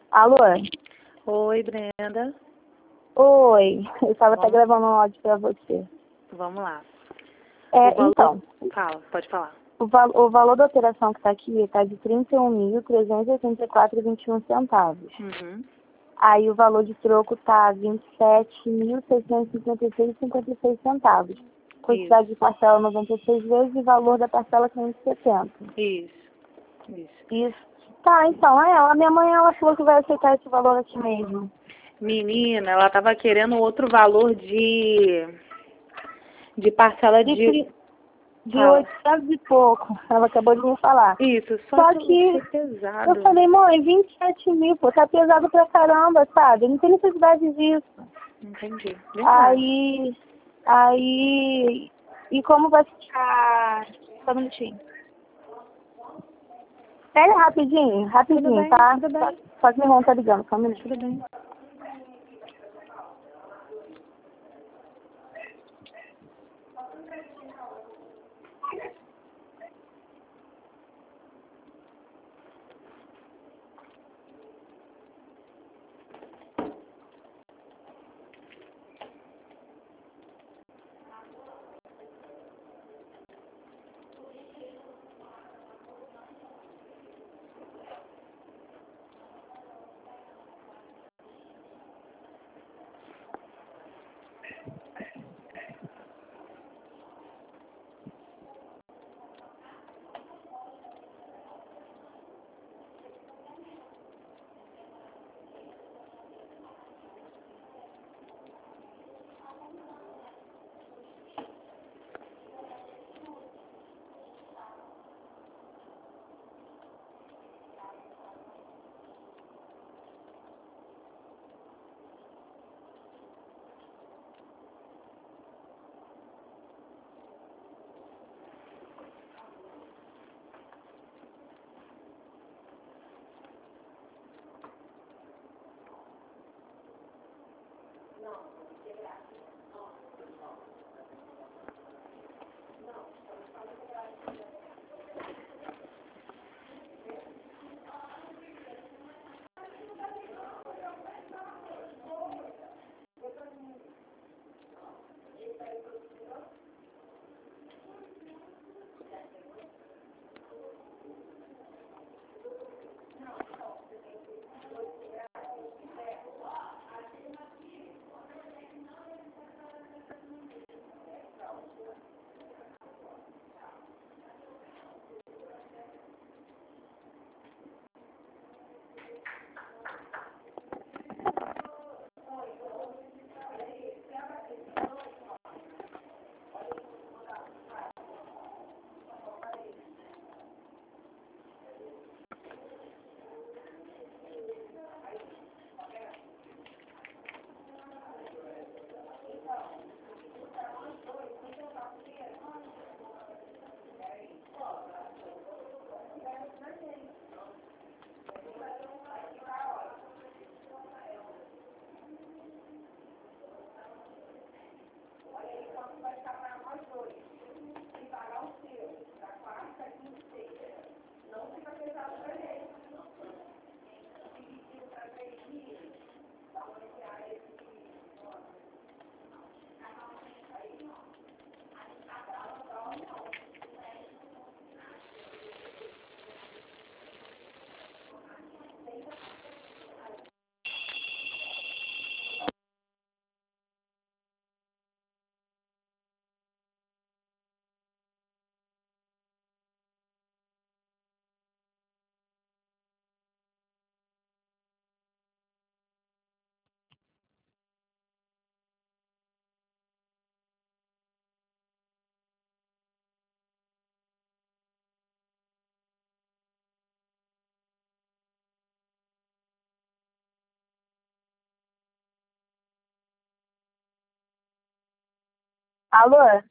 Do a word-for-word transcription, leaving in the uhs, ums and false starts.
Alô? Oi, Brenda. Oi, eu estava até Vamos. gravando um áudio para você. Vamos lá. É, O valor... então, Fala, pode falar. o, val o valor da operação que está aqui está de trinta e um mil, trezentos e oitenta e quatro reais e vinte e um centavos. Uhum. Aí o valor de troco está vinte e sete mil, seiscentos e cinquenta e seis reais e cinquenta e seis centavos. Quantidade Isso. de parcela noventa e seis vezes e valor da parcela quinhentos e setenta. Isso. Isso. Isso. Tá, então, é, a minha mãe, ela falou que vai aceitar esse valor aqui mesmo. Menina, ela tava querendo outro valor de... De parcela De, de... tri- de Fala. oitocentos e pouco, ela acabou de me falar. Isso, só, Só que eu que achei pesado. eu falei, mãe, vinte e sete mil, pô, tá pesado pra caramba, sabe? Não tem necessidade disso. Entendi. Verdade. Aí, aí, e como vai ficar... Só um minutinho. Pega rapidinho, rapidinho, Tudo bem, tá? tudo bem. Só, só que meu irmão tá ligando, só um minuto. Tudo bem. Alô?